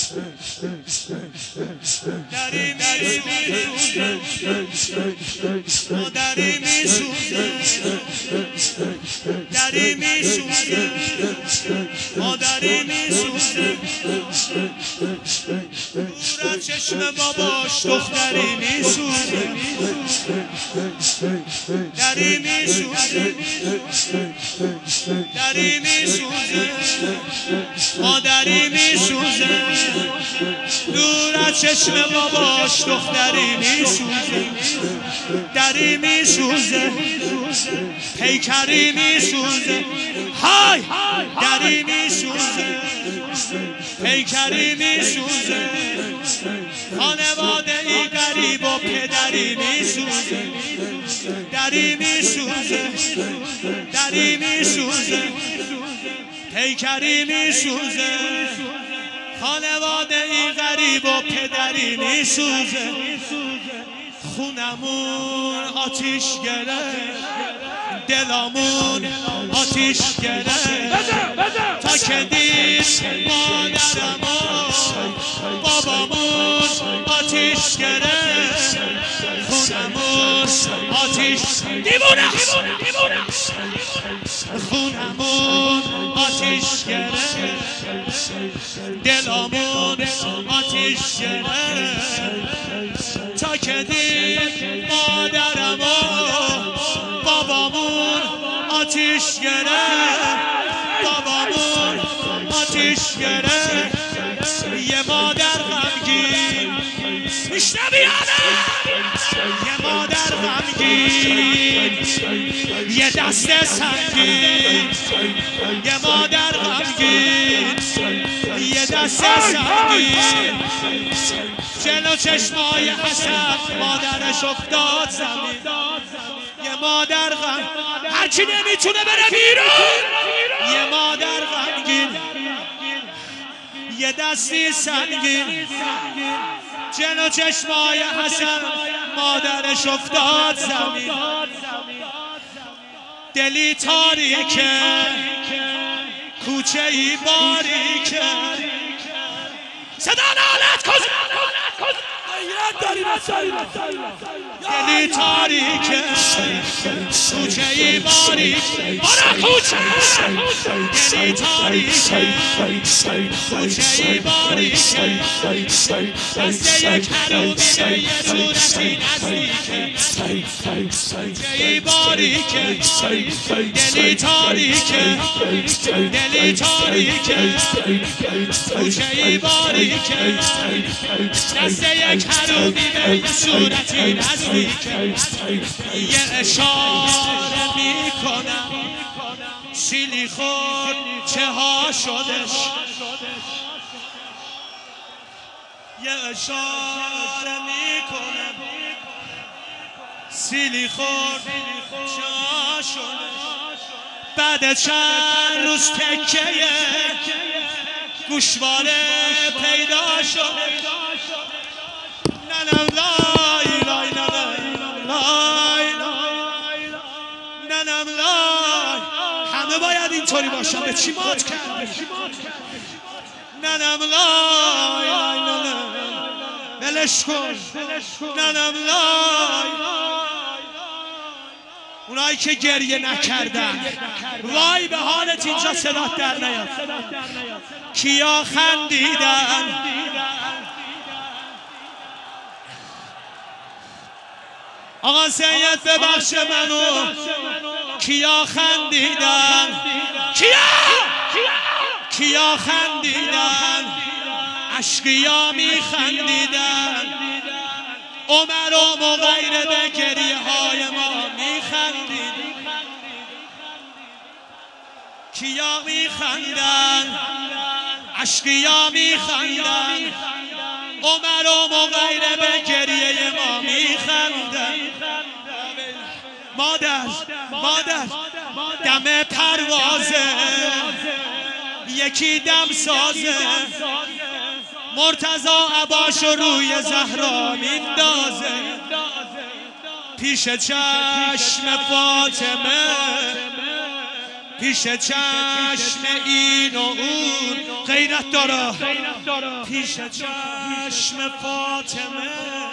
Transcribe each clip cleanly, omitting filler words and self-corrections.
دری میسوزه مادری میسوزه دری میسوزه مادری میسوزه دور از چشم باباش دختری میسوزه دری میسوزه دری میسوزه مادری میسوزه دور از چشم باباش دختری میسوزه دری میسوزه پیکری میسوزه های دری میسوزه پیکری میسوزه خانواده ای غریب و پدری میسوزه دری میسوزه دری میسوزه پیکری میسوزه خانواده ای غریب و پدری میسوزه خونمون آتیش گرفت دلامون آتیش گرفت تا که دید مادرم و بابامون آتیش گرفت خونمون آتیش دیوونه خونمون آتیش گرفت دلامون آتیش گرفت تا که دید مادرم و بابامون آتیش گرفت بابامون آتیش گرفت یه مادر غمگین میشنویانه یه مادر غمگین یه دست سنگین یه مادر غمگین یه دست سنگین جلو چشمای حسن مادرش افتاد زمین یه مادر غم هرچی نمیتونه بره بیرون یه مادر غمگین یه دستی سنگین جلو چشمای حسن مادرش افتاد زمین دلی تاریکه کوچه ای باریکه صدا نالت کن دلی تاریکه کوچه ای باریکه برا کوچه دلی تاریکه کوچه ای باریکه دست یک حروبینه یه صورتی نزدیکه کوچه ای باریکه دلی تاریکه دلی تاریکه کوچه ای باریکه دست یک حروبینه یه صورتی نزدیکه یه اشاره میکنم سیلی خود چه ها شدش یه اشاره میکنم سیلی خود چه ها شدش بعد چند روز تکه گوشواره پیدا شدش ننم لای لای لای ننم لای همه باید اینطوری باشن به چی مات کرد ننم لای لای بلش کن ننم لای اونایی که گریه نکردن وای به حالت اینجا صدات در نیاد کیا خندیدن آقا سید ببخش منو کیا خندیدن کیا خندیدن اشقیا میخندیدن عمر و مغیره به گریه های ما میخندیدن کیا میخندن اشقیا میخندن عمر و مغیره به گریه ما میخندن مادر دم پروازه یکی دم سازه مرتضی عباشو روی زهرا میندازه پیش چشم فاطمه پیش چشم این و اون غیرت داره، پیش چشم فاطمه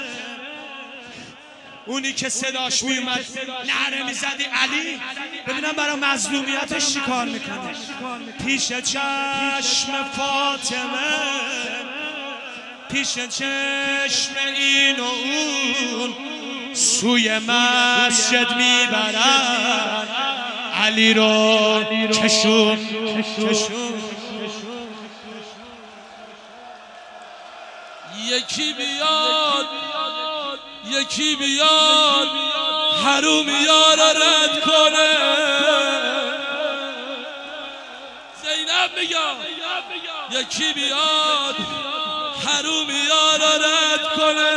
اونی که صداش میومد نعره میزدی علی، ببینم برای مظلومیتش چی کار میکنه. پیش چشم فاطمه، پیش چشم این و اون سوی مسجد میبرن علی رو کشون. یکی بیاد یکی بیاد حروم یارا رد کنه. زینب میگم یکی بیاد حروم یارا رد کنه.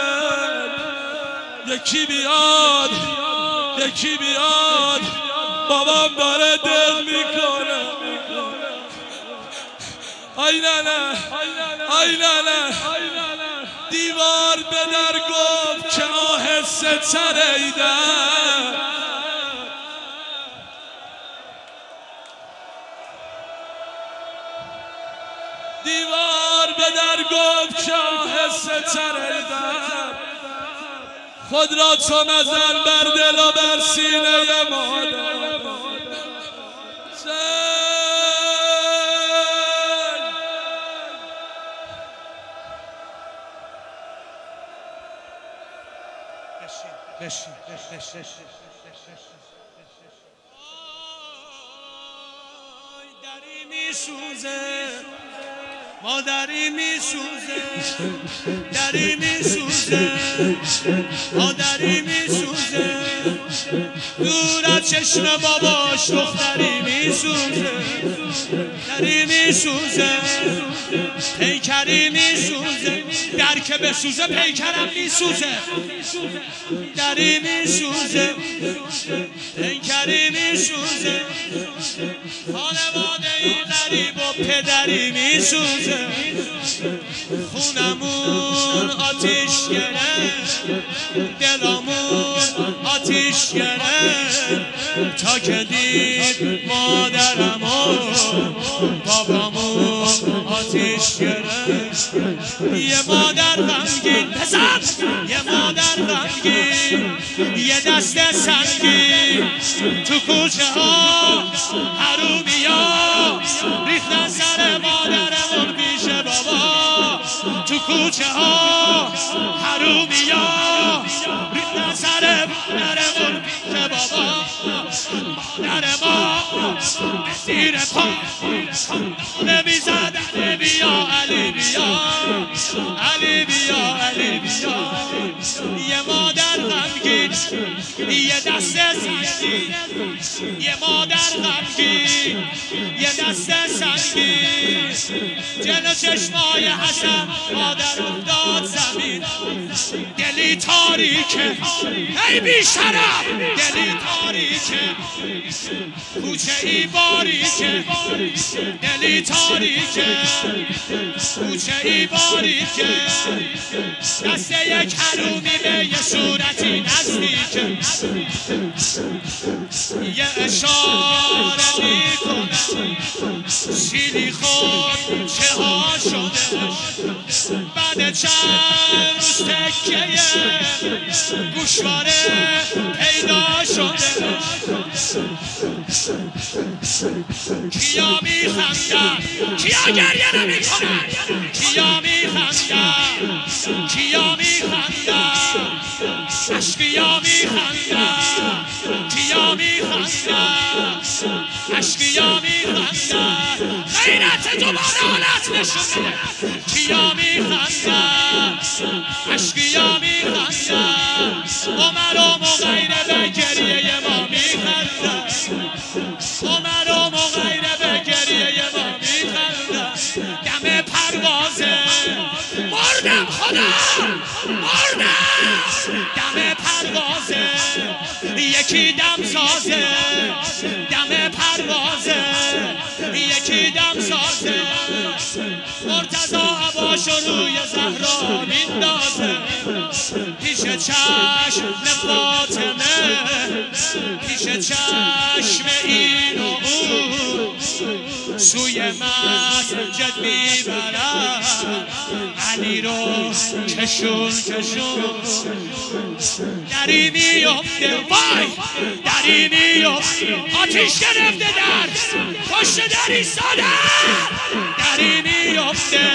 یکی بیاد یکی بیاد بابام داره دل میکنه. آی نه آی نه دیوار به در گفت که آهسته تریدم. دیوار به در گفت که آهسته تریدم. خود را تو مزن بر دل و بر سینه مادر. دری میسوزه مادری میسوزه، دری میسوزه مادری میسوزه، دور از چشم باباش دختری میسوزه، دری میسوزه پیکری میسوزه، در که بسوزه پیکرم میسوزه، دری میسوزه پیکری میسوزه، خانواده ای غریب و پدری میسوزه، خونمون آتیش گرفت، دلمون آتیش گرفت، تا که دید مادرم و بابامون آتیش گرفت. یه مادر غمگین بزن، یه مادر غمگین، یه دست سنگین تو کوچه ها حرومیا ریختن سر مادرمون پیش بابا، تو کوچه ها حرومیا ریختن سر مادرمون پیش بابا. مادر ما زیر پا نمیزد علی بیا علی بیا علی بیا علی بیا. یه مادر غمگین، یه دست سنگین، یه مادر غمگین، یه دست سنگین، جلو چشمای حسن مادر افتاد زمین. دلی تاریکه ای بی شرف، دلی تاریکه کوچه ای باریکه، دلی تاریکه کوچه ای باریکه، دست یک حرومی به یه صورتی نزدیکه، یه اشاره میکنه شیلی خود چه ها شده، بعد چند روز تکیه گوشواره پیدا شده. کیا میخندن کیا گریه نمیکنن، کیا میخندن کیا میخندن، اشکیا میخندن کیا میخندن، اشکیا میخندن، غیرت دوباره حالت نشون میده. کیا میخندن اشکیا میخندن، عمر و مغیره به گریه ما میخندن، عمر و مغیره به گریه ما میخندن. دم پروازه مردم خدا مردم، دم پروازه یکی دم سازه، دم پروازه یکی دم سازه. مرتضی عباس چشماشو روی زهرا میندازه پیش چشم فاطمه پیش چشم این و اون سوی مسجد میبرن علی رو کشون دری میفته وای دری میفته آتیش گرفته در پشت در ایستاده دری میفته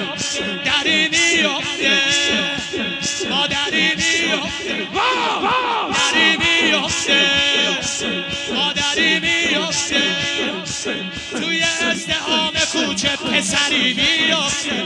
مادری میفته دری میفته مادری میفته توی ازدحام کوچه پسری میفته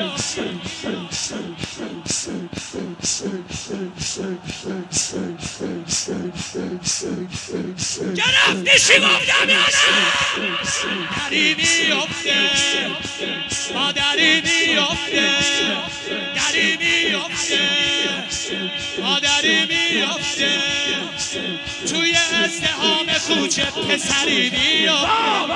گرفتی چی گفتم یا نه دری میفته مادری میفته دری میفته مادری میفته توی ازدحام کوچه پسری میفته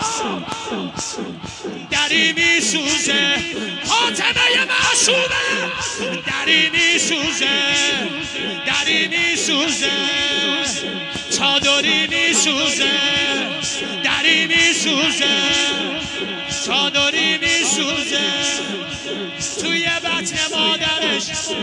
دری میسوزه فاطمه معصومه دری میسوزه چادری میسوزه دری میسوزه چادری میسوزه توی بطن مادرش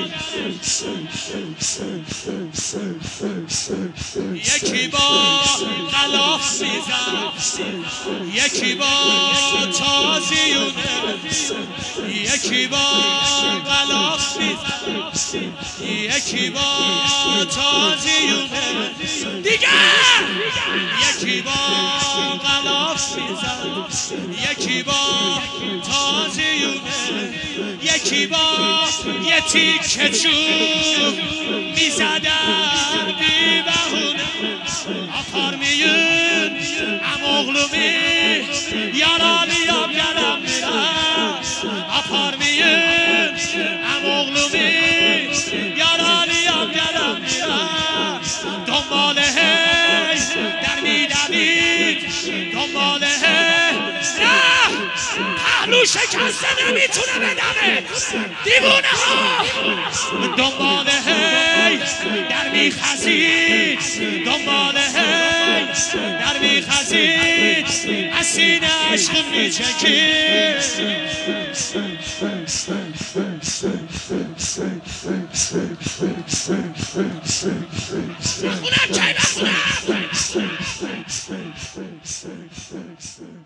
یکی با غلاف میزن یکی با تازیونه یکی با غلاف میزن یکی با تازیونه دیگه یکی با غلاف میزن یکی با تازیونه یکی با یه تیکه چوب میزدن بی بهونه آفرمیون اموغلومی یارالی آب گرم میرم آفرمیون اموغلومی یارالی آب گرم میرم دنبال هی در میدوید دنبال هی نه پهلو شکسته نمیتونه بدمه دیوونه ها دنبال هی در میخزید دنبال هی در میخزید از سینه عشق میچکید بخونم چای بخونم